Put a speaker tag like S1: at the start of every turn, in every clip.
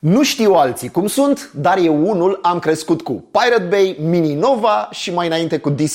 S1: Nu știu alții cum sunt, dar eu unul am crescut cu Pirate Bay, Mini Nova și mai înainte cu DC++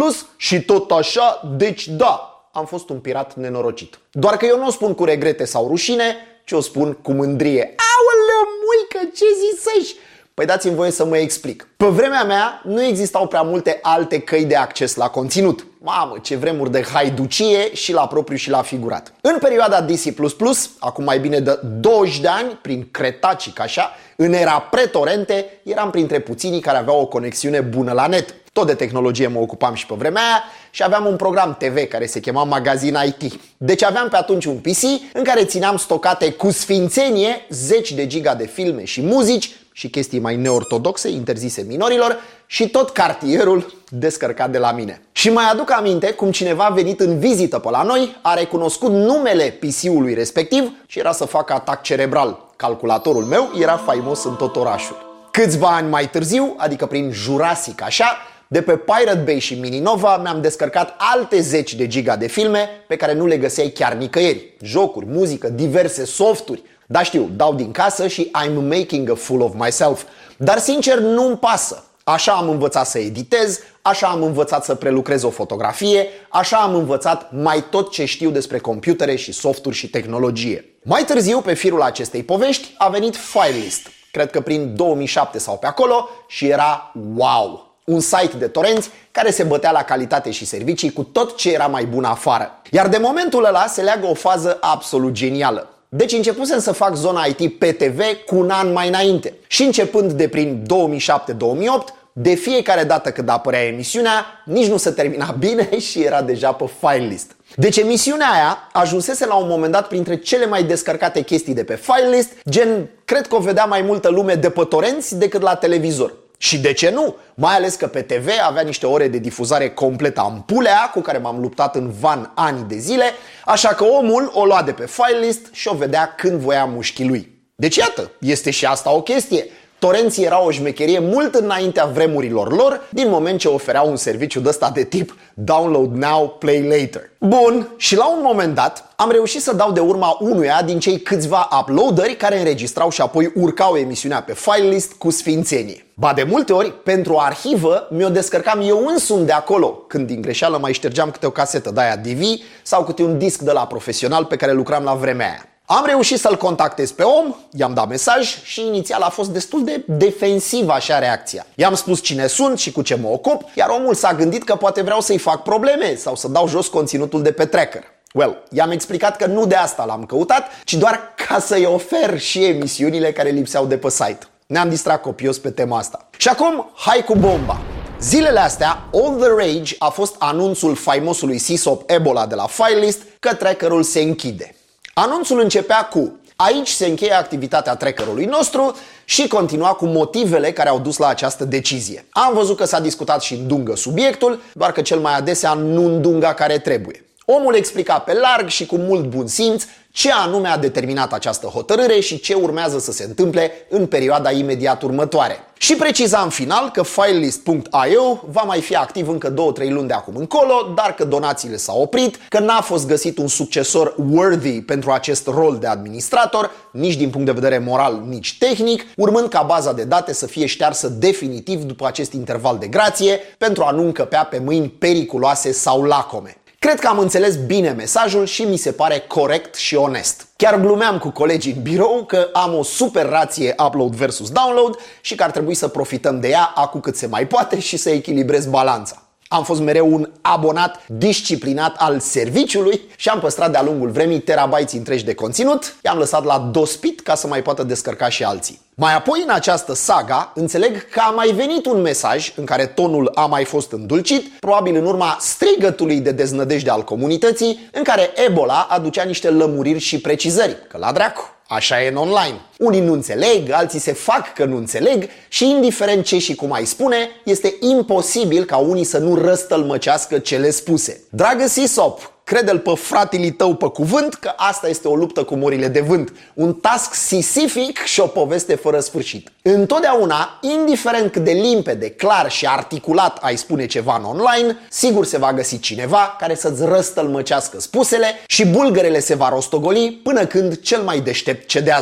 S1: și tot așa, deci da, am fost un pirat nenorocit. Doar că eu nu o spun cu regrete sau rușine, ci o spun cu mândrie. Aoleu, muică, ce zisești? Păi dați-mi voie să mă explic. Pe vremea mea nu existau prea multe alte căi de acces la conținut. Mamă, ce vremuri de haiducie și la propriu și la figurat. În perioada DC++, acum mai bine de 20 de ani, prin cretacic așa, în era pre-torente, eram printre puținii care aveau o conexiune bună la net. Tot de tehnologie mă ocupam și pe vremea aia și aveam un program TV care se chema Magazin IT. Deci aveam pe atunci un PC în care țineam stocate cu sfințenie 10 de giga de filme și muzici și chestii mai neortodoxe, interzise minorilor, și tot cartierul descărcat de la mine. Și mai aduc aminte cum cineva a venit în vizită pe la noi, a recunoscut numele PC-ului respectiv și era să facă atac cerebral. Calculatorul meu era faimos în tot orașul. Câțiva ani mai târziu, adică prin Jurassic așa, de pe Pirate Bay și Mini Nova mi-am descărcat alte 10 de giga de filme pe care nu le găseai chiar nicăieri. Jocuri, muzică, diverse softuri. Da, știu, dau din casă și I'm making a fool of myself. Dar sincer nu-mi pasă. Așa am învățat să editez, așa am învățat să prelucrez o fotografie, așa am învățat mai tot ce știu despre computere și softuri și tehnologie. Mai târziu, pe firul acestei povești, a venit Filelist. Cred că prin 2007 sau pe acolo și era wow! Un site de torenți care se bătea la calitate și servicii cu tot ce era mai bun afară. Iar de momentul ăla se leagă o fază absolut genială. Deci începusem să fac zona IT pe TV cu un an mai înainte. Și începând de prin 2007-2008, de fiecare dată când apărea emisiunea, nici nu se termina bine și era deja pe Filelist. Deci emisiunea aia ajunsese la un moment dat printre cele mai descărcate chestii de pe Filelist, gen, cred că o vedea mai multă lume de pe torenți decât la televizor. Și de ce nu? Mai ales că pe TV avea niște ore de difuzare completă ampulea cu care m-am luptat în van ani de zile, așa că omul o lua de pe Filelist și o vedea când voia mușchii lui. Deci iată, este și asta o chestie. Torenții erau o șmecherie mult înaintea vremurilor lor, din moment ce ofereau un serviciu de ăsta de tip download now, play later. Bun, și la un moment dat am reușit să dau de urma unuia din cei câțiva uploaderi care înregistrau și apoi urcau emisiunea pe Filelist cu sfințenie. Ba de multe ori, pentru o arhivă, mi-o descărcam eu însumi de acolo, când din greșeală mai ștergeam câte o casetă de aia DV sau câte un disc de la profesional pe care lucram la vremea aia. Am reușit să-l contactez pe om, i-am dat mesaj și inițial a fost destul de defensiv așa reacția. I-am spus cine sunt și cu ce mă ocup, iar omul s-a gândit că poate vreau să-i fac probleme sau să dau jos conținutul de pe tracker. Well, i-am explicat că nu de asta l-am căutat, ci doar ca să-i ofer și emisiunile care lipseau de pe site. Ne-am distrat copios pe tema asta. Și acum, hai cu bomba! Zilele astea, all the rage a fost anunțul faimosului SysOp Ebola de la Filelist că trackerul se închide. Anunțul începea cu: aici se încheie activitatea trackerului nostru și continua cu motivele care au dus la această decizie. Am văzut că s-a discutat și îndungă subiectul, doar că cel mai adesea nu îndunga care trebuie. Omul explica pe larg și cu mult bun simț ce anume a determinat această hotărâre și ce urmează să se întâmple în perioada imediat următoare. Și preciza în final că Filelist.io va mai fi activ încă 2-3 luni de acum încolo, dar că donațiile s-au oprit, că n-a fost găsit un succesor worthy pentru acest rol de administrator, nici din punct de vedere moral, nici tehnic, urmând ca baza de date să fie ștearsă definitiv după acest interval de grație, pentru a nu încăpea pe mâini periculoase sau lacome. Cred că am înțeles bine mesajul și mi se pare corect și onest. Chiar glumeam cu colegii în birou că am o super rație upload versus download și că ar trebui să profităm de ea acu cât se mai poate și să echilibrez balanța. Am fost mereu un abonat disciplinat al serviciului și am păstrat de-a lungul vremii terabytes întregi de conținut, i-am lăsat la dospit ca să mai poată descărca și alții. Mai apoi în această saga înțeleg că a mai venit un mesaj în care tonul a mai fost îndulcit, probabil în urma strigătului de deznădejde al comunității, în care Ebola aducea niște lămuriri și precizări, că la dracu, așa e în online. Unii nu înțeleg, alții se fac că nu înțeleg și indiferent ce și cum ai spune, este imposibil ca unii să nu răstălmăcească cele spuse. Dragă SysOp, crede-l pe fratele tău pe cuvânt că asta este o luptă cu morile de vânt, un task sisific și o poveste fără sfârșit. Întotdeauna, indiferent cât de limpede, clar și articulat ai spune ceva în online, sigur se va găsi cineva care să-ți răstălmăcească spusele și bulgărele se va rostogoli până când cel mai deștept cedează.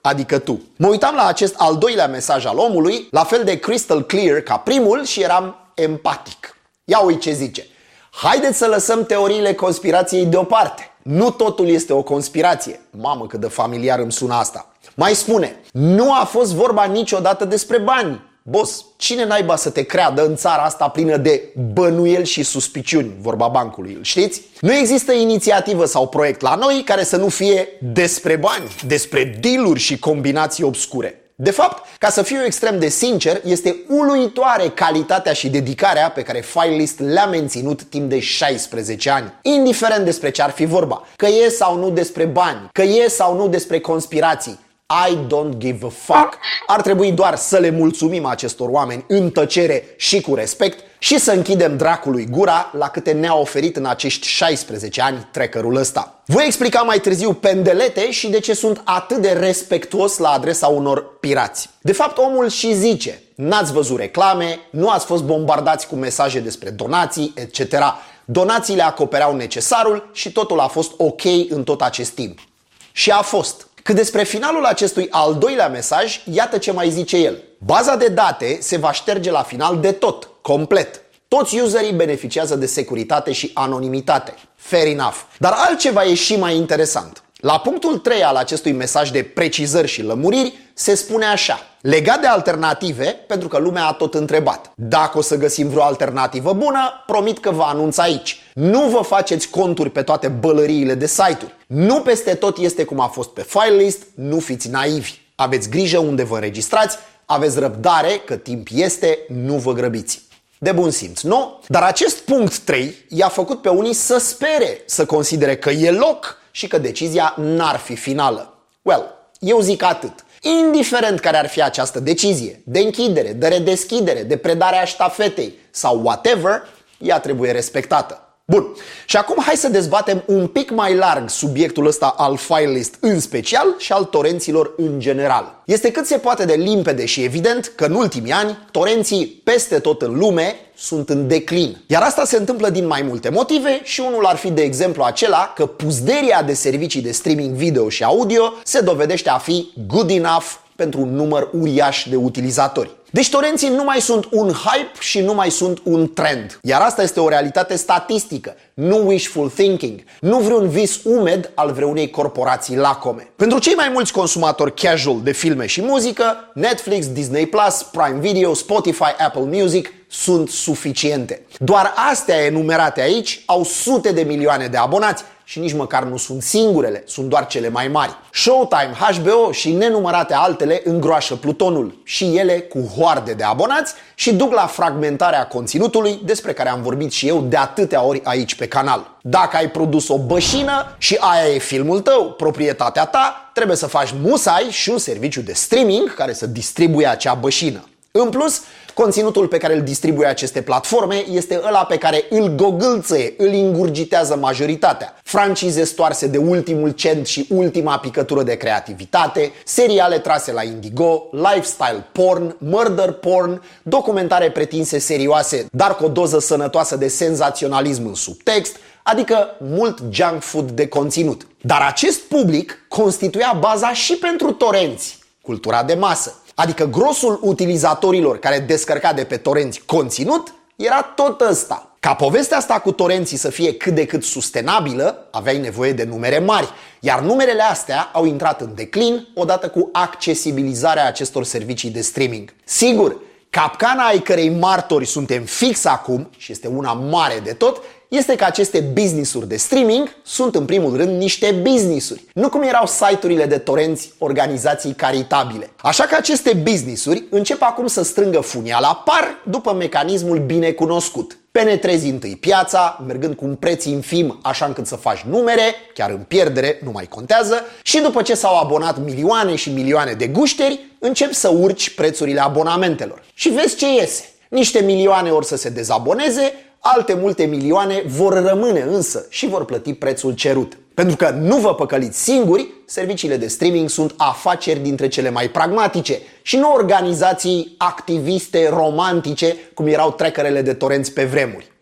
S1: adică tu. Mă uitam la acest al doilea mesaj al omului, la fel de crystal clear ca primul și eram empatic. Ia uite ce zice. Haideți să lăsăm teoriile conspirației deoparte. Nu totul este o conspirație. Mamă, cât de familiar îmi sună asta. Mai spune, nu a fost vorba niciodată despre bani. Boss, cine naiba să te creadă în țara asta plină de bănuieli și suspiciuni, vorba bancului, îl știți? Nu există inițiativă sau proiect la noi care să nu fie despre bani, despre dealuri și combinații obscure. De fapt, ca să fiu extrem de sincer, este uluitoare calitatea și dedicarea pe care Filelist le-a menținut timp de 16 ani. Indiferent despre ce ar fi vorba, că e sau nu despre bani, că e sau nu despre conspirații, I don't give a fuck. Ar trebui doar să le mulțumim acestor oameni în tăcere și cu respect și să închidem dracului gura la câte ne-a oferit în acești 16 ani treckerul ăsta. Voi explica mai târziu pendelete și de ce sunt atât de respectuos la adresa unor pirați. De fapt, omul și zice, n-ați văzut reclame, nu ați fost bombardați cu mesaje despre donații, etc. Donațiile acopereau necesarul și totul a fost ok în tot acest timp. Și a fost. Cât despre finalul acestui al doilea mesaj, iată ce mai zice el. Baza de date se va șterge la final de tot, complet. Toți userii beneficiază de securitate și anonimitate. Fair enough. Dar altceva e și mai interesant. La punctul 3 al acestui mesaj de precizări și lămuriri se spune așa. Legat de alternative, pentru că lumea a tot întrebat. Dacă o să găsim vreo alternativă bună, promit că vă anunț aici. Nu vă faceți conturi pe toate bălăriile de site-uri. Nu peste tot este cum a fost pe Filelist, nu fiți naivi. Aveți grijă unde vă înregistrați, aveți răbdare că timp este, nu vă grăbiți. De bun simț, nu? Dar acest punct 3 i-a făcut pe unii să spere, să considere că e loc și că decizia n-ar fi finală. Well, eu zic atât. Indiferent care ar fi această decizie, de închidere, de redeschidere, de predare a ștafetei sau whatever, ea trebuie respectată. Bun, și acum hai să dezbatem un pic mai larg subiectul ăsta al Filelist în special și al torenților în general. Este cât se poate de limpede și evident că în ultimii ani torenții peste tot în lume sunt în declin. Iar asta se întâmplă din mai multe motive și unul ar fi de exemplu acela că puzderia de servicii de streaming video și audio se dovedește a fi good enough pentru un număr uriaș de utilizatori. Deci torenții nu mai sunt un hype și nu mai sunt un trend. Iar asta este o realitate statistică, nu wishful thinking, nu vreun vis umed al vreunei corporații lacome. Pentru cei mai mulți consumatori casual de filme și muzică, Netflix, Disney+, Prime Video, Spotify, Apple Music sunt suficiente. Doar astea enumerate aici au sute de milioane de abonați și nici măcar nu sunt singurele, sunt doar cele mai mari. Showtime, HBO și nenumărate altele îngroașă plutonul și ele cu hoarde de abonați și duc la fragmentarea conținutului despre care am vorbit și eu de atâtea ori aici pe canal. Dacă ai produs o bășină și aia e filmul tău, proprietatea ta, trebuie să faci musai și un serviciu de streaming care să distribuie acea bășină. În plus, conținutul pe care îl distribuie aceste platforme este ăla pe care îl gogâlțăie, îl ingurgitează majoritatea. Francize stoarse de ultimul cent și ultima picătură de creativitate, seriale trase la Indigo, lifestyle porn, murder porn, documentare pretinse serioase, dar cu o doză sănătoasă de senzaționalism în subtext, adică mult junk food de conținut. Dar acest public constituia baza și pentru torenți, cultura de masă. Adică grosul utilizatorilor care descărca de pe torenți conținut era tot ăsta. Ca povestea asta cu torenții să fie cât de cât sustenabilă, aveai nevoie de numere mari, iar numerele astea au intrat în declin odată cu accesibilizarea acestor servicii de streaming. Sigur, capcana ai cărei martori suntem fix acum, și este una mare de tot, este că aceste business-uri de streaming sunt în primul rând niște business-uri, nu cum erau site-urile de torenți, organizații caritabile. Așa că aceste business-uri încep acum să strângă funia la par după mecanismul bine cunoscut. Penetrezi întâi piața, mergând cu un preț infim așa încât să faci numere, chiar în pierdere, nu mai contează, și după ce s-au abonat milioane și milioane de gușteri, începi să urci prețurile abonamentelor. Și vezi ce iese. Niște milioane or să se dezaboneze, alte multe milioane vor rămâne însă și vor plăti prețul cerut. Pentru că nu vă păcăliți singuri, serviciile de streaming sunt afaceri dintre cele mai pragmatice și nu organizații activiste romantice cum erau trackerele de torenți pe vremuri.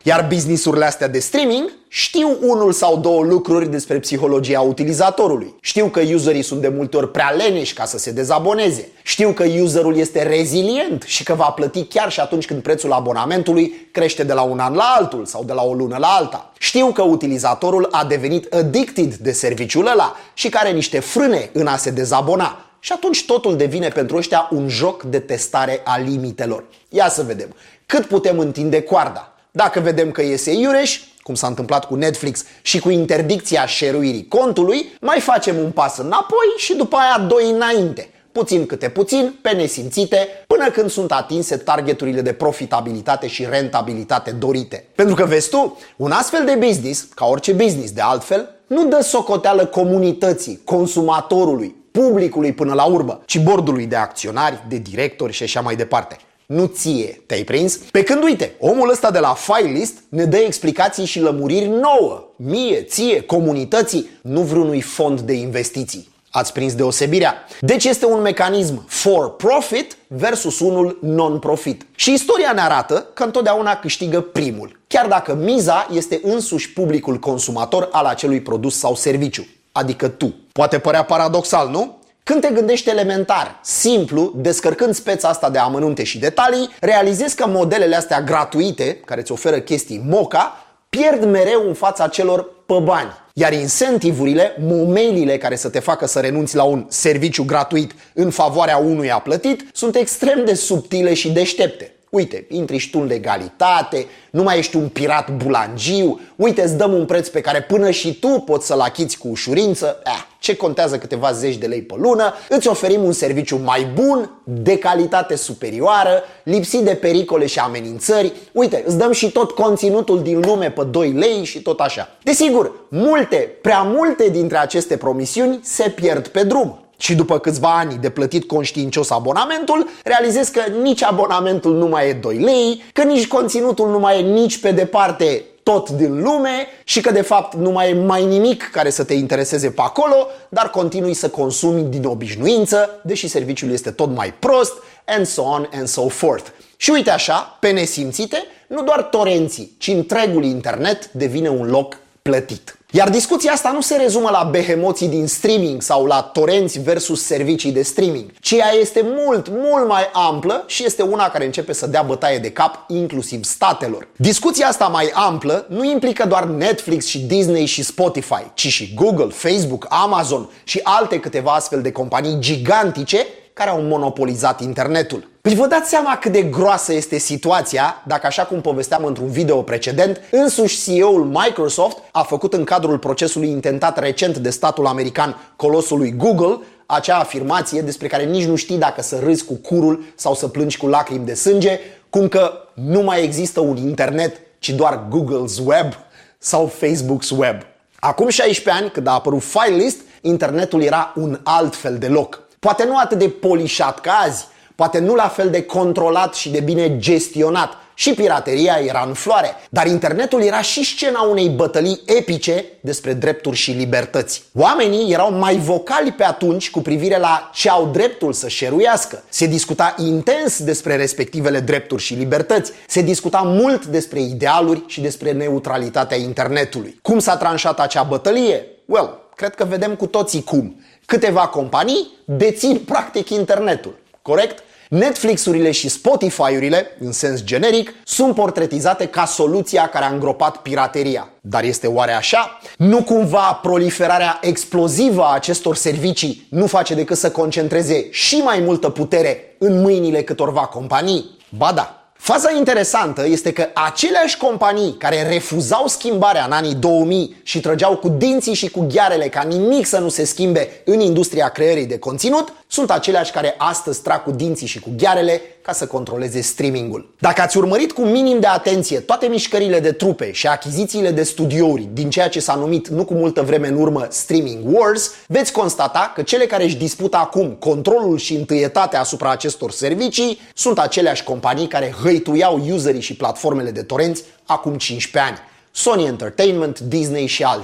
S1: Iar businessurile astea de streaming știu unul sau două lucruri despre psihologia utilizatorului. Știu că userii sunt de multe ori prea leneși ca să se dezaboneze. Știu că userul este rezilient și că va plăti chiar și atunci când prețul abonamentului crește de la un an la altul sau de la o lună la alta. Știu că utilizatorul a devenit addicted de serviciul ăla și că are niște frâne în a se dezabona. Și atunci totul devine pentru ăștia un joc de testare a limitelor. Ia să vedem cât putem întinde coarda. Dacă vedem că iese iureș, cum s-a întâmplat cu Netflix și cu interdicția share-uirii contului, mai facem un pas înapoi și după aia doi înainte. Puțin câte puțin, pe nesimțite, până când sunt atinse targeturile de profitabilitate și rentabilitate dorite. Pentru că, vezi tu, un astfel de business, ca orice business de altfel, nu dă socoteală comunității, consumatorului, publicului până la urmă, ci bordului de acționari, de directori și așa mai departe. Nu ție, te-ai prins? Pe când, uite, omul ăsta de la Filelist ne dă explicații și lămuriri nouă, mie, ție, comunității, nu vreunui fond de investiții. Ați prins deosebirea? Deci este un mecanism for profit versus unul non-profit. Și istoria ne arată că întotdeauna câștigă primul, chiar dacă miza este însuși publicul consumator al acelui produs sau serviciu, adică tu. Poate părea paradoxal, nu? Când te gândești elementar, simplu, descărcând speța asta de amănunte și detalii, realizezi că modelele astea gratuite, care îți oferă chestii moca, pierd mereu în fața celor pe bani. Iar incentivurile, momelile care să te facă să renunți la un serviciu gratuit în favoarea unuia plătit, sunt extrem de subtile și deștepte. Uite, intri și tu în legalitate, nu mai ești un pirat bulangiu, uite, îți dăm un preț pe care până și tu poți să-l achiți cu ușurință, ce contează câteva zeci de lei pe lună, îți oferim un serviciu mai bun, de calitate superioară, lipsit de pericole și amenințări, uite, îți dăm și tot conținutul din lume pe 2 lei și tot așa. Desigur, prea multe dintre aceste promisiuni se pierd pe drum. Și după câțiva ani de plătit conștiincios abonamentul, realizezi că nici abonamentul nu mai e 2 lei, că nici conținutul nu mai e nici pe departe tot din lume și că de fapt nu mai e mai nimic care să te intereseze pe acolo, dar continui să consumi din obișnuință, deși serviciul este tot mai prost, and so on and so forth. Și uite așa, pe nesimțite, nu doar torenții, ci întregul internet devine un loc plătit. Iar discuția asta nu se rezumă la behemoții din streaming sau la torenți versus servicii de streaming, ci ea este mult mai amplă și este una care începe să dea bătaie de cap inclusiv statelor. Discuția asta mai amplă nu implică doar Netflix și Disney și Spotify, ci și Google, Facebook, Amazon și alte câteva astfel de companii gigantice care au monopolizat internetul. Păi vă dați seama cât de groasă este situația dacă, așa cum povesteam într-un video precedent, însuși CEO-ul Microsoft a făcut în cadrul procesului intentat recent de statul american colosului Google acea afirmație despre care nici nu știi dacă să râzi cu curul sau să plângi cu lacrimi de sânge, cum că nu mai există un internet, ci doar Google's Web sau Facebook's Web. Acum 16 ani, când a apărut Filelist, internetul era un alt fel de loc. Poate nu atât de polișat ca azi, poate nu la fel de controlat și de bine gestionat. Și pirateria era în floare, dar internetul era și scena unei bătălii epice despre drepturi și libertăți. Oamenii erau mai vocali pe atunci cu privire la ce au dreptul să șeruiască. Se discuta intens despre respectivele drepturi și libertăți. Se discuta mult despre idealuri și despre neutralitatea internetului. Cum s-a tranșat acea bătălie? Cred că vedem cu toții cum. Câteva companii dețin practic internetul, corect? Netflix-urile și Spotify-urile, în sens generic, sunt portretizate ca soluția care a îngropat pirateria. Dar este oare așa? Nu cumva proliferarea explozivă a acestor servicii nu face decât să concentreze și mai multă putere în mâinile câtorva companii? Ba da! Faza interesantă este că aceleași companii care refuzau schimbarea în anii 2000 și trăgeau cu dinții și cu ghearele ca nimic să nu se schimbe în industria creării de conținut, sunt aceleași care astăzi trag cu dinții și cu ghearele ca să controleze streamingul. Dacă ați urmărit cu minim de atenție toate mișcările de trupe și achizițiile de studiouri din ceea ce s-a numit nu cu multă vreme în urmă Streaming Wars, veți constata că cele care își dispută acum controlul și întâietatea asupra acestor servicii sunt aceleași companii care hăituiau userii și platformele de torenți acum 15 ani. Sony Entertainment, Disney și alții.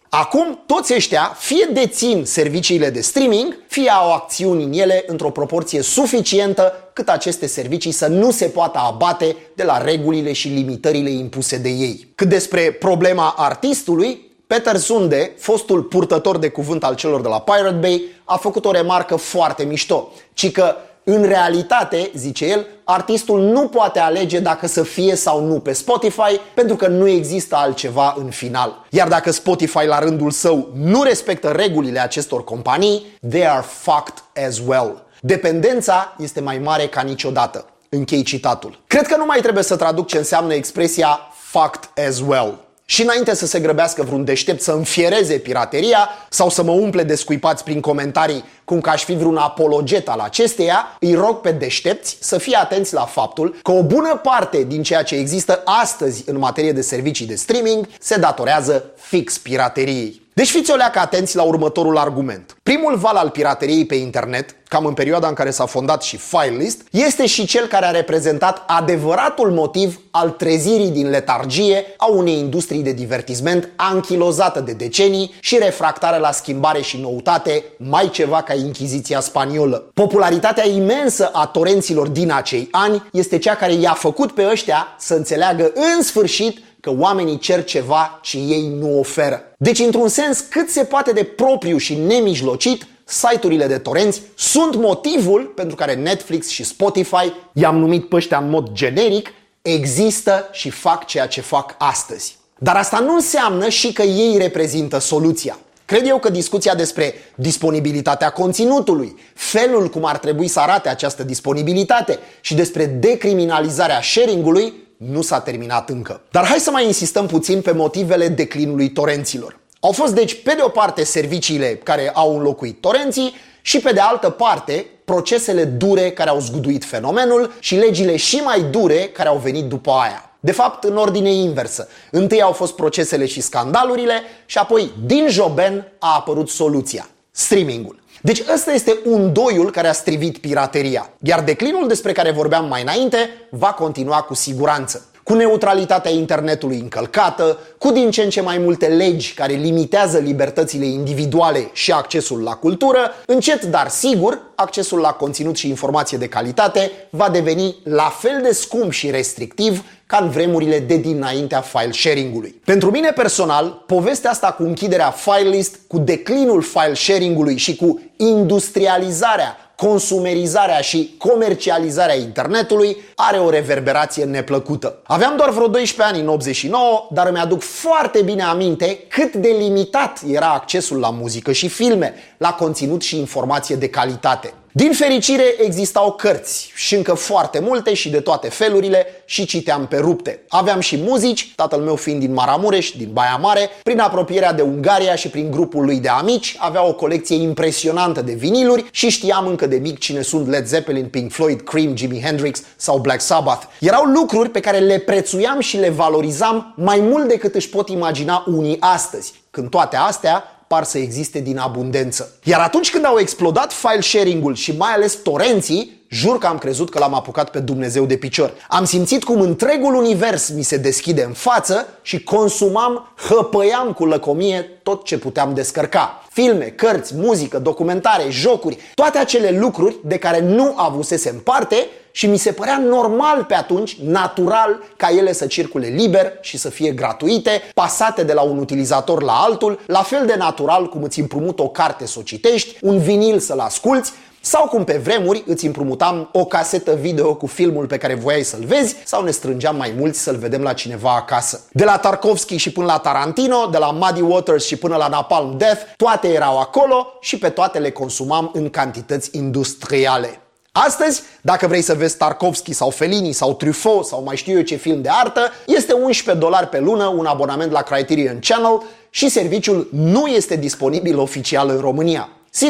S1: Acum, toți ăștia fie dețin serviciile de streaming, fie au acțiuni în ele într-o proporție suficientă cât aceste servicii să nu se poată abate de la regulile și limitările impuse de ei. Cât despre problema artistului, Peter Sunde, fostul purtător de cuvânt al celor de la Pirate Bay, a făcut o remarcă foarte mișto, ci că în realitate, zice el, artistul nu poate alege dacă să fie sau nu pe Spotify, pentru că nu există altceva în final. Iar dacă Spotify la rândul său nu respectă regulile acestor companii, they are fucked as well. Dependența este mai mare ca niciodată. Închei citatul. Cred că nu mai trebuie să traduc ce înseamnă expresia fucked as well. Și înainte să se grăbească vreun deștept să înfiereze pirateria sau să mă umple de scuipați prin comentarii cum că aș fi vreun apologet al acesteia, îi rog pe deștepți să fie atenți la faptul că o bună parte din ceea ce există astăzi în materie de servicii de streaming se datorează fix pirateriei. Deci fiți o leacă atenți la următorul argument. Primul val al pirateriei pe internet, cam în perioada în care s-a fondat și Filelist, este și cel care a reprezentat adevăratul motiv al trezirii din letargie a unei industrii de divertisment anchilozată de decenii și refractară la schimbare și noutate, mai ceva ca Inchiziția spaniolă. Popularitatea imensă a torenților din acei ani este cea care i-a făcut pe ăștia să înțeleagă în sfârșit că oamenii cer ceva ce ei nu oferă. Deci, într-un sens cât se poate de propriu și nemijlocit, site-urile de torenți sunt motivul pentru care Netflix și Spotify, i-am numit pe ăștia în mod generic, există și fac ceea ce fac astăzi. Dar asta nu înseamnă și că ei reprezintă soluția. Cred eu că discuția despre disponibilitatea conținutului, felul cum ar trebui să arate această disponibilitate și despre decriminalizarea sharing-ului nu s-a terminat încă. Dar hai să mai insistăm puțin pe motivele declinului torenților. Au fost deci pe de o parte serviciile care au înlocuit torenții și pe de altă parte procesele dure care au zguduit fenomenul și legile și mai dure care au venit după aia. De fapt, în ordine inversă. Întâi au fost procesele și scandalurile și apoi, din joben, a apărut soluția: streamingul. Deci ăsta este undoiul care a strivit pirateria. Iar declinul despre care vorbeam mai înainte va continua cu siguranță. Cu neutralitatea internetului încălcată, cu din ce în ce mai multe legi care limitează libertățile individuale și accesul la cultură, încet, dar sigur, accesul la conținut și informație de calitate va deveni la fel de scump și restrictiv ca în vremurile de dinaintea file sharing-ului. Pentru mine personal, povestea asta cu închiderea Filelist, cu declinul file sharing-ului și cu industrializarea, consumerizarea și comercializarea internetului are o reverberație neplăcută. Aveam doar vreo 12 ani în 89, dar îmi aduc foarte bine aminte cât de limitat era accesul la muzică și filme, la conținut și informație de calitate. Din fericire existau cărți și încă foarte multe și de toate felurile și citeam pe rupte. Aveam și muzici, tatăl meu fiind din Maramureș, din Baia Mare, prin apropierea de Ungaria și prin grupul lui de amici, avea o colecție impresionantă de viniluri și știam încă de mic cine sunt Led Zeppelin, Pink Floyd, Cream, Jimi Hendrix sau Black Sabbath. Erau lucruri pe care le prețuiam și le valorizam mai mult decât își pot imagina unii astăzi, când toate astea par să existe din abundență. Iar atunci când au explodat file sharing-ul și mai ales torenții, jur că am crezut că l-am apucat pe Dumnezeu de picior. Am simțit cum întregul univers mi se deschide în față și consumam, hăpăiam cu lăcomie tot ce puteam descărca. Filme, cărți, muzică, documentare, jocuri, toate acele lucruri de care nu avusesem parte și mi se părea normal pe atunci, natural, ca ele să circule liber și să fie gratuite, pasate de la un utilizator la altul, la fel de natural cum îți împrumut o carte să o citești, un vinil să-l asculți, sau cum pe vremuri îți împrumutam o casetă video cu filmul pe care voiai să-l vezi sau ne strângeam mai mulți să-l vedem la cineva acasă. De la Tarkovski și până la Tarantino, de la Muddy Waters și până la Napalm Death, toate erau acolo și pe toate le consumam în cantități industriale. Astăzi, dacă vrei să vezi Tarkovski sau Fellini sau Truffaut sau mai știu eu ce film de artă, este $11 pe lună un abonament la Criterion Channel și serviciul nu este disponibil oficial în România. Sigur,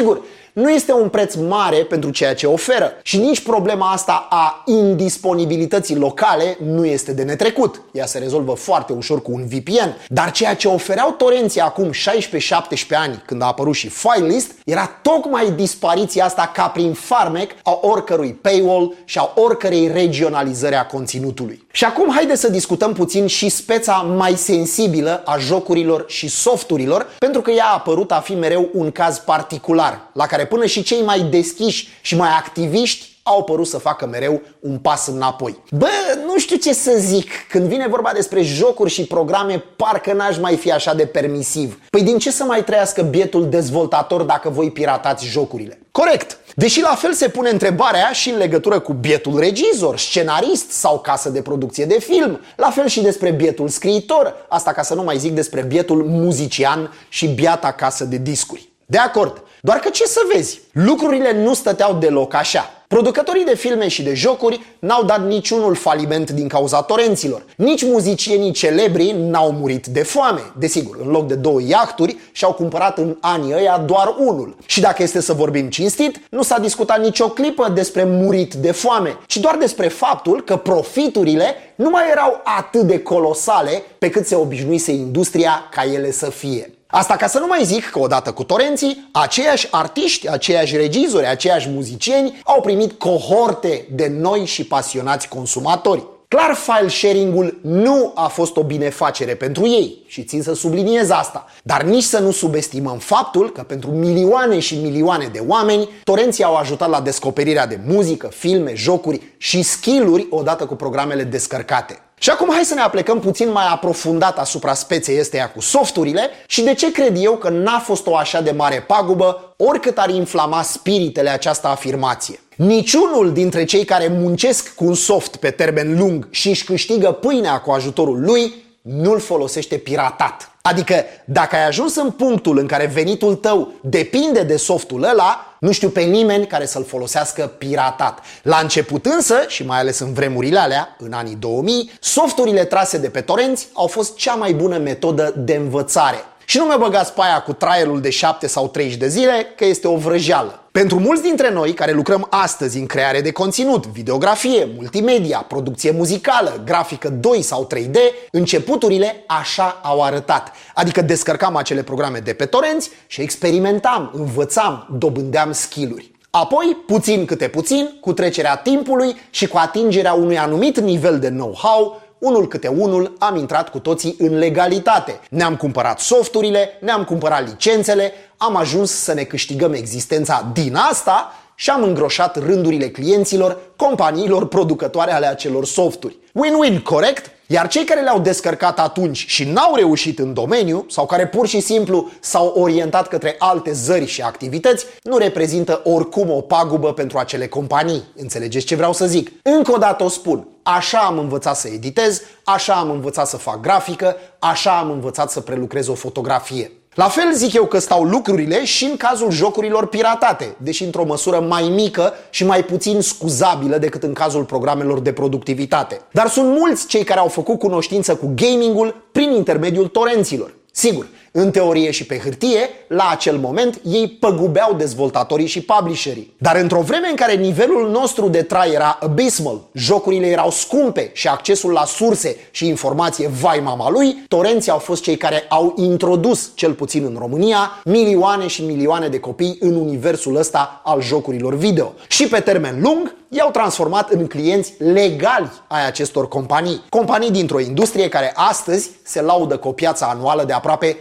S1: nu este un preț mare pentru ceea ce oferă și nici problema asta a indisponibilității locale nu este de netrecut. Ea se rezolvă foarte ușor cu un VPN, dar ceea ce ofereau torenții acum 16-17 ani, când a apărut și Filelist, era tocmai dispariția asta ca prin farmec a oricărui paywall și a oricărei regionalizări a conținutului. Și acum haide să discutăm puțin și speța mai sensibilă a jocurilor și softurilor, pentru că ea a apărut a fi mereu un caz particular, la care până și cei mai deschiși și mai activiști au părut să facă mereu un pas înapoi. Nu știu ce să zic, când vine vorba despre jocuri și programe, parcă n-aș mai fi așa de permisiv. Păi din ce să mai trăiască bietul dezvoltator dacă voi piratați jocurile? Corect! Deși la fel se pune întrebarea și în legătură cu bietul regizor, scenarist sau casă de producție de film, la fel și despre bietul scriitor, asta ca să nu mai zic despre bietul muzician și biata casă de discuri. De acord, doar că ce să vezi, lucrurile nu stăteau deloc așa. Producătorii de filme și de jocuri n-au dat niciunul faliment din cauza torenților. Nici muzicienii celebri n-au murit de foame. Desigur, în loc de 2 iahturi și-au cumpărat în anii ăia doar unul. Și dacă este să vorbim cinstit, nu s-a discutat nicio clipă despre murit de foame, ci doar despre faptul că profiturile nu mai erau atât de colosale pe cât se obișnuise industria ca ele să fie. Asta ca să nu mai zic că odată cu torenții, aceiași artiști, aceiași regizori, aceiași muzicieni au primit cohorte de noi și pasionați consumatori. Clar, file sharing-ul nu a fost o binefacere pentru ei și țin să subliniez asta, dar nici să nu subestimăm faptul că pentru milioane și milioane de oameni, torenții au ajutat la descoperirea de muzică, filme, jocuri și skill-uri odată cu programele descărcate. Și acum hai să ne aplecăm puțin mai aprofundat asupra speței esteia cu softurile și de ce cred eu că n-a fost o așa de mare pagubă oricât ar inflama spiritele această afirmație. Niciunul dintre cei care muncesc cu un soft pe termen lung și își câștigă pâinea cu ajutorul lui nu-l folosește piratat. Adică dacă ai ajuns în punctul în care venitul tău depinde de softul ăla, nu știu pe nimeni care să-l folosească piratat. La început însă, și mai ales în vremurile alea, în anii 2000, softurile trase de pe torenți au fost cea mai bună metodă de învățare. Și nu mă băgați pe aia cu trialul de 7 sau 30 de zile, că este o vrăjeală. Pentru mulți dintre noi care lucrăm astăzi în creare de conținut, videografie, multimedia, producție muzicală, grafică 2 sau 3D, începuturile așa au arătat. Adică descărcam acele programe de pe torenți și experimentam, învățam, dobândeam skill-uri. Apoi, puțin câte puțin, cu trecerea timpului și cu atingerea unui anumit nivel de know-how, unul câte unul am intrat cu toții în legalitate. Ne-am cumpărat softurile, ne-am cumpărat licențele, am ajuns să ne câștigăm existența din asta și am îngroșat rândurile clienților, companiilor producătoare ale acelor softuri. Win-win, corect? Iar cei care le-au descărcat atunci și n-au reușit în domeniu sau care pur și simplu s-au orientat către alte zări și activități, nu reprezintă oricum o pagubă pentru acele companii. Înțelegeți ce vreau să zic? Încă o dată o spun. Așa am învățat să editez, așa am învățat să fac grafică, așa am învățat să prelucrez o fotografie. La fel zic eu că stau lucrurile și în cazul jocurilor piratate, deși într-o măsură mai mică și mai puțin scuzabilă decât în cazul programelor de productivitate. Dar sunt mulți cei care au făcut cunoștință cu gamingul prin intermediul torenților. Sigur, în teorie și pe hârtie, la acel moment ei păgubeau dezvoltatorii și publisherii. Dar într-o vreme în care nivelul nostru de trai era abysmal, jocurile erau scumpe și accesul la surse și informație vai mama lui, torenții au fost cei care au introdus, cel puțin în România, milioane și milioane de copii în universul ăsta al jocurilor video. Și pe termen lung, i-au transformat în clienți legali ai acestor companii. Companii dintr-o industrie care astăzi se laudă cu o piață anuală de aproape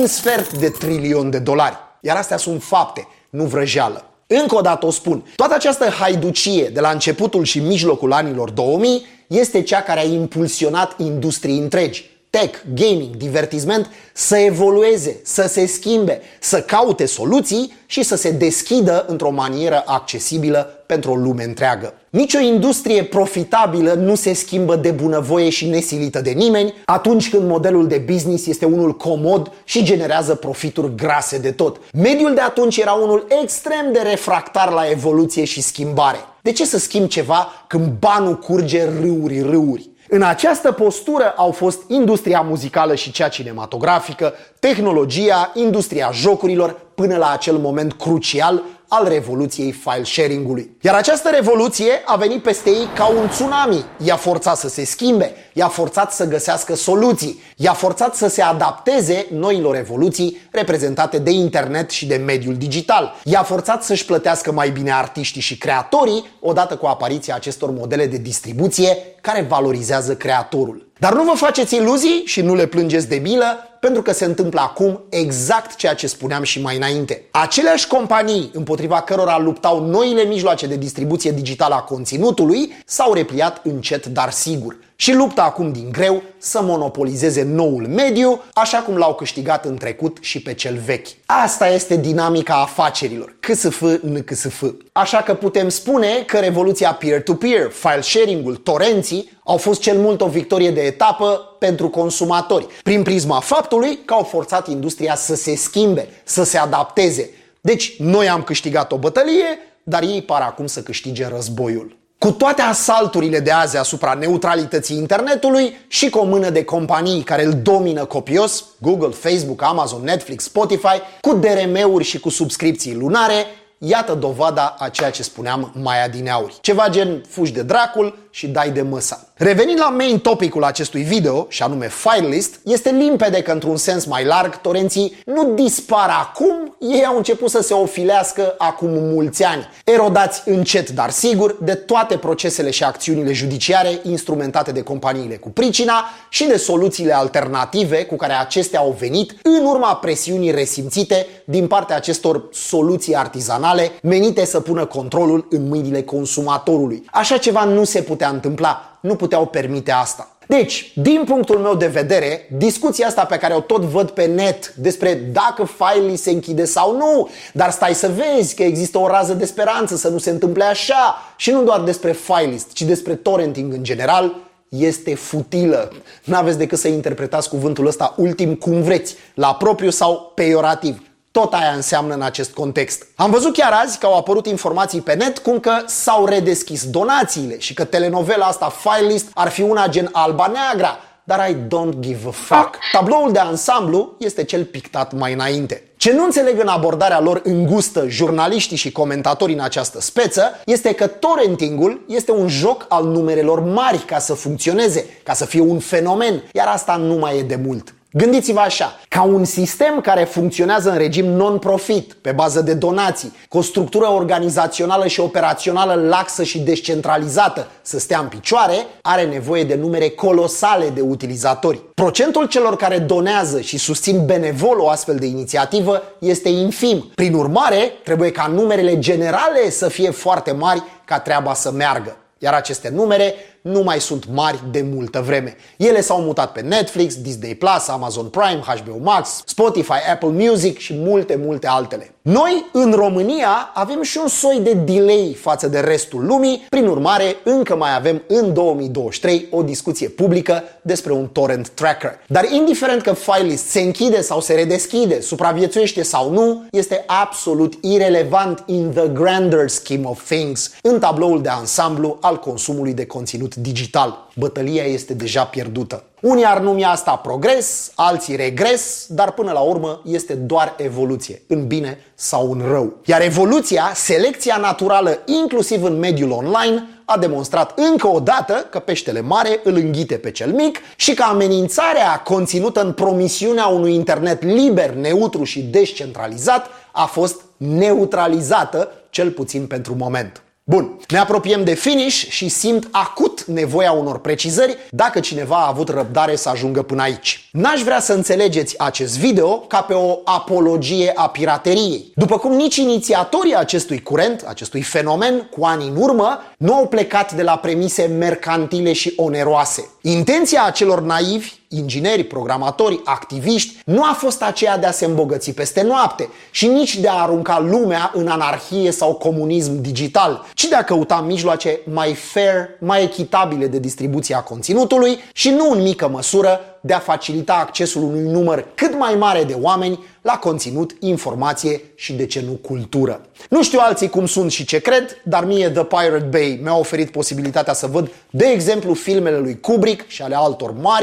S1: $1/2 trilion. Iar astea sunt fapte, nu vrăjeală. Încă o dată o spun, toată această haiducie de la începutul și mijlocul anilor 2000 este cea care a impulsionat industrii întregi. Tech, gaming, divertisment să evolueze, să se schimbe, să caute soluții și să se deschidă într-o manieră accesibilă pentru o lume întreagă. Nici o industrie profitabilă nu se schimbă de bunăvoie și nesilită de nimeni atunci când modelul de business este unul comod și generează profituri grase de tot. Mediul de atunci era unul extrem de refractar la evoluție și schimbare. De ce să schimbi ceva când banul curge râuri? În această postură au fost industria muzicală și cea cinematografică, tehnologia, industria jocurilor, până la acel moment crucial al revoluției file sharing-ului. Iar această revoluție a venit peste ei ca un tsunami. I-a forțat să se schimbe, i-a forțat să găsească soluții, i-a forțat să se adapteze noilor evoluții reprezentate de internet și de mediul digital. I-a forțat să-și plătească mai bine artiștii și creatorii odată cu apariția acestor modele de distribuție care valorizează creatorul. Dar nu vă faceți iluzii și nu le plângeți de milă, pentru că se întâmplă acum exact ceea ce spuneam și mai înainte. Aceleași companii împotriva cărora luptau noile mijloace de distribuție digitală a conținutului s-au repliat încet, dar sigur. Și luptă acum din greu să monopolizeze noul mediu, așa cum l-au câștigat în trecut și pe cel vechi. Asta este dinamica afacerilor, CSF, NCSF. Așa că putem spune că revoluția peer-to-peer, file sharing-ul, torenții au fost cel mult o victorie de etapă pentru consumatori, prin prisma faptului că au forțat industria să se schimbe, să se adapteze. Deci noi am câștigat o bătălie, dar ei par acum să câștige războiul. Cu toate asalturile de azi asupra neutralității internetului și cu o mână de companii care îl domină copios, Google, Facebook, Amazon, Netflix, Spotify, cu DRM-uri și cu subscripții lunare, iată dovada a ceea ce spuneam mai adineauri. Ceva gen fugi de dracul și dai de măsa. Revenind la main topicul acestui video, și anume FileList, este limpede că într-un sens mai larg, torenții nu dispar acum, ei au început să se ofilească acum mulți ani, erodați încet, dar sigur, de toate procesele și acțiunile judiciare instrumentate de companiile cu pricina și de soluțiile alternative cu care acestea au venit în urma presiunii resimțite din partea acestor soluții artizanale menite să pună controlul în mâinile consumatorului. Așa ceva nu se putea întâmpla, nu puteau permite asta. Deci, din punctul meu de vedere, discuția asta pe care o tot văd pe net despre dacă FileList se închide sau nu, dar stai să vezi că există o rază de speranță să nu se întâmple așa, și nu doar despre FileList, ci despre torrenting în general, este futilă. N-aveți decât să interpretați cuvântul ăsta ultim cum vreți, la propriu sau peiorativ. Tot aia înseamnă în acest context. Am văzut chiar azi că au apărut informații pe net cum că s-au redeschis donațiile și că telenovela asta FileList ar fi una gen Alba Neagra, dar I don't give a fuck. Tabloul de ansamblu este cel pictat mai înainte. Ce nu înțeleg în abordarea lor îngustă jurnaliștii și comentatorii în această speță este că torrentingul este un joc al numerelor mari ca să funcționeze, ca să fie un fenomen, iar asta nu mai e de mult. Gândiți-vă așa, ca un sistem care funcționează în regim non-profit, pe bază de donații, cu o structură organizațională și operațională laxă și descentralizată să stea în picioare, are nevoie de numere colosale de utilizatori. Procentul celor care donează și susțin benevol o astfel de inițiativă este infim. Prin urmare, trebuie ca numerele generale să fie foarte mari ca treaba să meargă. Iar aceste numere nu mai sunt mari de multă vreme. Ele s-au mutat pe Netflix, Disney+, Amazon Prime, HBO Max, Spotify, Apple Music și multe altele. Noi, în România, avem și un soi de delay față de restul lumii, prin urmare, încă mai avem în 2023 o discuție publică despre un torrent tracker. Dar indiferent că FileList se închide sau se redeschide, supraviețuiește sau nu, este absolut irelevant in the grander scheme of things, în tabloul de ansamblu al consumului de conținut digital. Bătălia este deja pierdută. Unii ar numi asta progres, alții regres, dar până la urmă este doar evoluție, în bine sau în rău. Iar evoluția, selecția naturală, inclusiv în mediul online, a demonstrat încă o dată că peștele mare îl înghite pe cel mic și că amenințarea conținută în promisiunea unui internet liber, neutru și descentralizat a fost neutralizată, cel puțin pentru moment. Bun, ne apropiem de finish și simt acut nevoia unor precizări dacă cineva a avut răbdare să ajungă până aici. N-aș vrea să înțelegeți acest video ca pe o apologie a pirateriei. După cum nici inițiatorii acestui curent, acestui fenomen, cu ani în urmă, nu au plecat de la premise mercantile și oneroase. Intenția acelor naivi, ingineri, programatori, activiști, nu a fost aceea de a se îmbogăți peste noapte și nici de a arunca lumea în anarhie sau comunism digital, ci de a căuta mijloace mai fair, mai echitabile de distribuție a conținutului și nu în mică măsură de a facilita accesul unui număr cât mai mare de oameni la conținut, informație și, de ce nu, cultură. Nu știu alții cum sunt și ce cred, dar mie The Pirate Bay mi-a oferit posibilitatea să văd, de exemplu, filmele lui Kubrick și ale altor mari,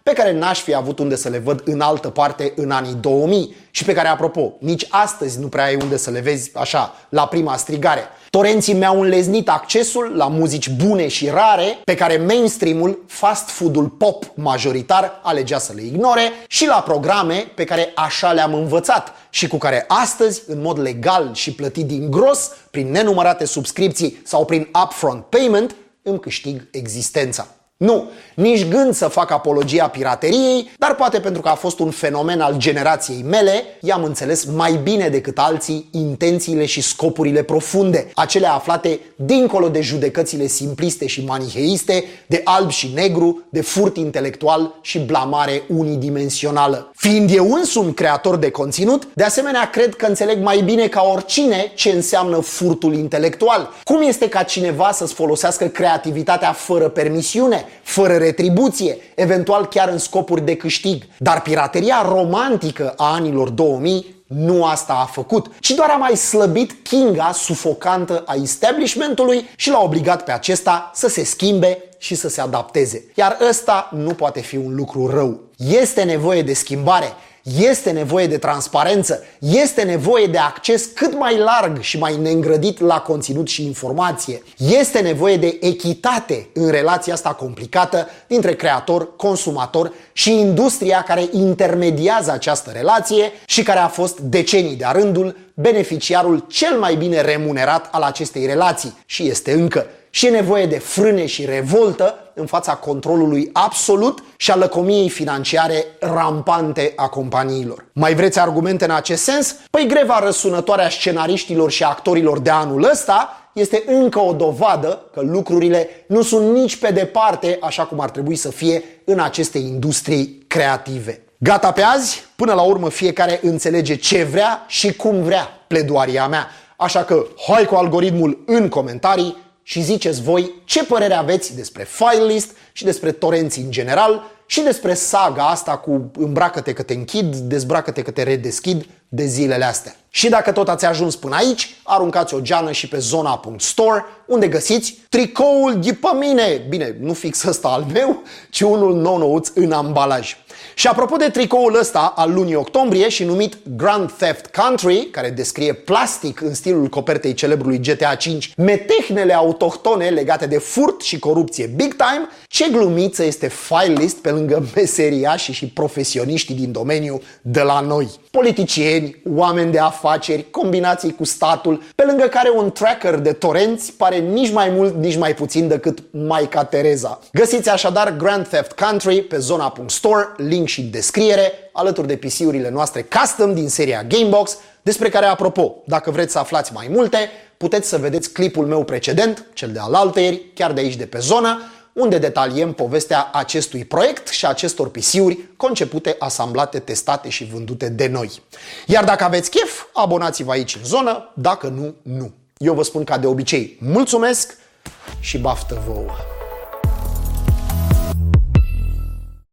S1: pe care n-aș fi avut unde să le văd în altă parte în anii 2000 și pe care, apropo, nici astăzi nu prea ai unde să le vezi așa, la prima strigare. Torenții mi-au înleznit accesul la muzici bune și rare pe care mainstream-ul, fast food-ul pop majoritar alegea să le ignore și la programe pe care așa le-am învățat și cu care astăzi, în mod legal și plătit din gros, prin nenumărate subscripții sau prin upfront payment, îmi câștig existența. Nu, nici gând să fac apologia pirateriei, dar poate pentru că a fost un fenomen al generației mele, i-am înțeles mai bine decât alții intențiile și scopurile profunde, acelea aflate dincolo de judecățile simpliste și maniheiste, de alb și negru, de furt intelectual și blamare unidimensională. Fiind eu însumi creator de conținut, de asemenea cred că înțeleg mai bine ca oricine ce înseamnă furtul intelectual. Cum este ca cineva să-ți folosească creativitatea fără permisiune, fără retribuție, eventual chiar în scopuri de câștig. Dar pirateria romantică a anilor 2000 nu asta a făcut, ci doar a mai slăbit kinga sufocantă a establishmentului și l-a obligat pe acesta să se schimbe și să se adapteze. Iar ăsta nu poate fi un lucru rău. Este nevoie de schimbare. Este nevoie de transparență, este nevoie de acces cât mai larg și mai neîngrădit la conținut și informație. Este nevoie de echitate în relația asta complicată dintre creator, consumator și industria care intermediază această relație și care a fost decenii de-a rândul beneficiarul cel mai bine remunerat al acestei relații și este încă. Și e nevoie de frâne și revoltă în fața controlului absolut și a lăcomiei financiare rampante a companiilor. Mai vreți argumente în acest sens? Păi greva răsunătoare a scenariștilor și actorilor de anul ăsta este încă o dovadă că lucrurile nu sunt nici pe departe așa cum ar trebui să fie în aceste industrii creative. Gata pe azi? Până la urmă fiecare înțelege ce vrea și cum vrea, pledoaria mea. Așa că hai cu algoritmul în comentarii și ziceți voi ce părere aveți despre Filelist și despre torenți în general și despre saga asta cu îmbracă-te că te închid, dezbracă-te că te redeschid de zilele astea. Și dacă tot ați ajuns până aici, aruncați o geană și pe zona.store, unde găsiți tricoul ghipă mine. Bine, nu fix ăsta al meu, ci unul nou-nouț în ambalaj. Și apropo de tricoul ăsta al lunii octombrie și numit Grand Theft Country, care descrie plastic în stilul copertei celebrului GTA 5 metehnele autohtone legate de furt și corupție big time, ce glumiță este Filelist pe lângă meseriașii și profesioniștii din domeniu de la noi. Politicieni, oameni de afaceri, combinații cu statul, pe lângă care un tracker de torenți pare nici mai mult, nici mai puțin decât Maica Tereza. Găsiți așadar Grand Theft Country pe zona.store, link și descriere, alături de PC-urile noastre custom din seria Gamebox, despre care, apropo, dacă vreți să aflați mai multe, puteți să vedeți clipul meu precedent, cel de alaltăieri, chiar de aici de pe zonă, unde detaliem povestea acestui proiect și acestor PC-uri concepute, asamblate, testate și vândute de noi. Iar dacă aveți chef, abonați-vă aici în zonă, dacă nu, nu. Eu vă spun ca de obicei, mulțumesc și baftă vouă!